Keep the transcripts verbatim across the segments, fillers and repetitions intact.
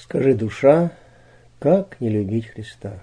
Скажи, душа, как не любить Христа?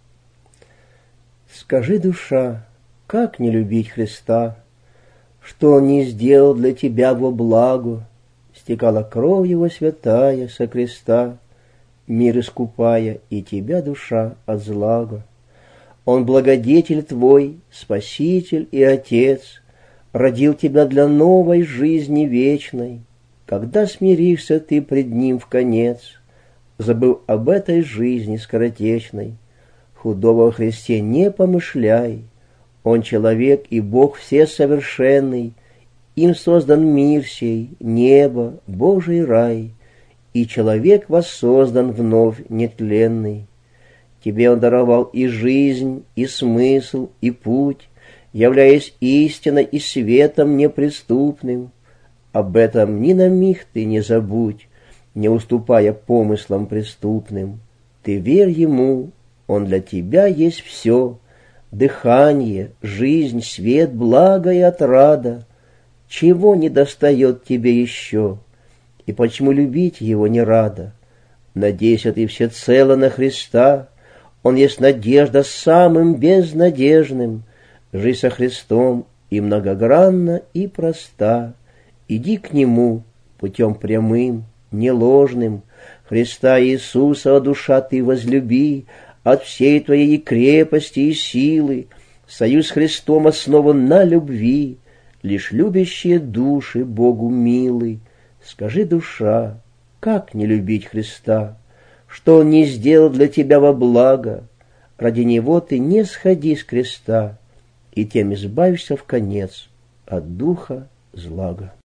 Скажи, душа, как не любить Христа, что Он не сделал для тебя во благо, стекала кровь Его святая со креста, мир искупая, и тебя, душа, от злага. Он благодетель твой, Спаситель и Отец, родил тебя для новой жизни вечной. Когда смиришься ты пред Ним вконец, забыв об этой жизни скоротечной, худого во Христе не помышляй. Он человек и Бог всесовершенный, им создан мир сей, небо, Божий рай, и человек воссоздан вновь нетленный. Тебе Он даровал и жизнь, и смысл, и путь, являясь истиной и светом неприступным. Об этом ни на миг ты не забудь, не уступая помыслам преступным. Ты верь Ему, Он для тебя есть все, дыхание, жизнь, свет, благо и отрада. Чего не достает тебе еще, и почему любить Его не рада? Надейся ты всецело на Христа, Он есть надежда самым безнадежным. Жизнь со Христом и многогранна, и проста. Иди к Нему путем прямым, не ложным. Христа Иисуса, о душа, ты возлюби от всей твоей крепости и силы. Союз с Христом основан на любви, лишь любящие души Богу милы. Скажи, душа, как не любить Христа, что Он не сделал для тебя во благо? Ради Него ты не сходи с креста, и тем избавишься вконец от духа злага.